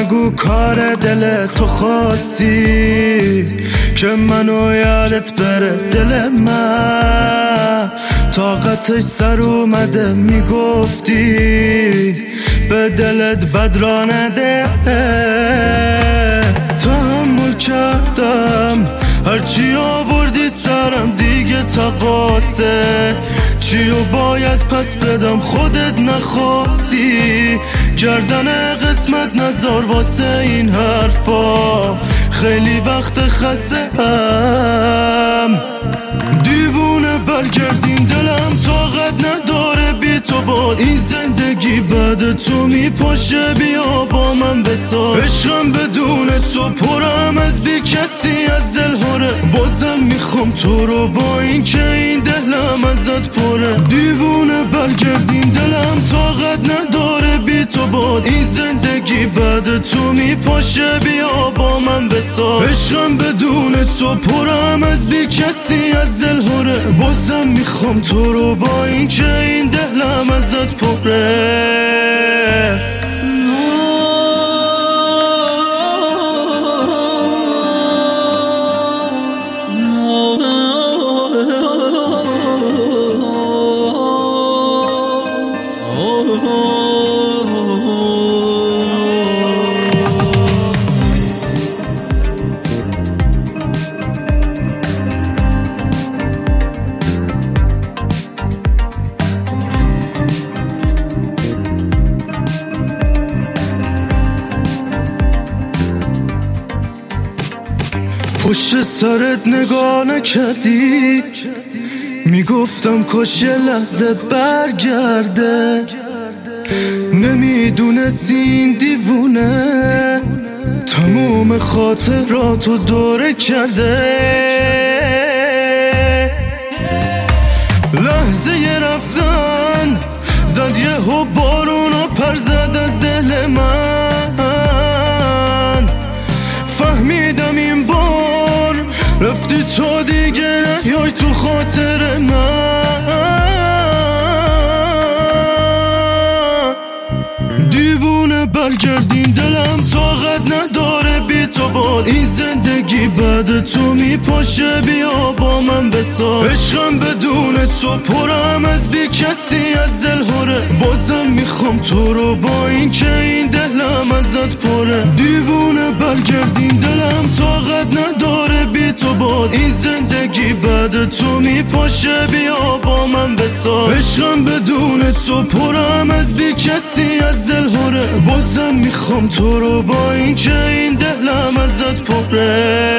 بگو کار دل تو خواستی که منو یادت بره. دل من طاقتش سر اومده، میگفتی به دلت بد را نده. تحمل کردم هرچی آوردی سرم، دیگه تقاصه چیو باید پس بدم. خودت نخواستی گردن قسمت نزار واسه این حرفا، خیلی وقت خسته هم. دیوونه برگردین دلم طاقت نداره بی تو باز. این زندگی بعد تو میپاشه، بیا با من بساز. عشقم بدون تو پرم از بی کسی از دلهاره. بازم میخوام تو رو با این که این دلم ازت پره. دیوونه برگردین دلم طاقت نداره بی تو باز. این زندگی بعد تو میپاشه، بیا با من بساز. عشقم بدون تو پرم از بی کسی از دلهاره. بازم میخوام تو رو با این که این دلم ازت پره. پشت سرت نگاه نکردی، میگفتم کاش یه لحظه برگرده. نمیدونستی این دیوونه تموم خاطراتو دوره کرده. لحظه ی رفتن زد یهو بارون و پر زد از دل من. فهمیدم این بار رفتی تو دیگه نیای تو خاطر من. دیوونه برگردین دلم طاقت نداره بی تو باز. این زندگی بعد تو میپاشه، بیا با من بساز. عشقم بدون تو پرم از بی کسی از دلهاره. بازم میخوام تو رو با این که این دلم ازت پره. دیوونه برگردین دلم طاقت نداره بی تو باز. این زندگی بعد تو میپاشه، بیا با من بساز. عشقم بدون تو پرم از بی کسی از دلهاره. بازم میخوام تو رو با این که این دلم ازت پره.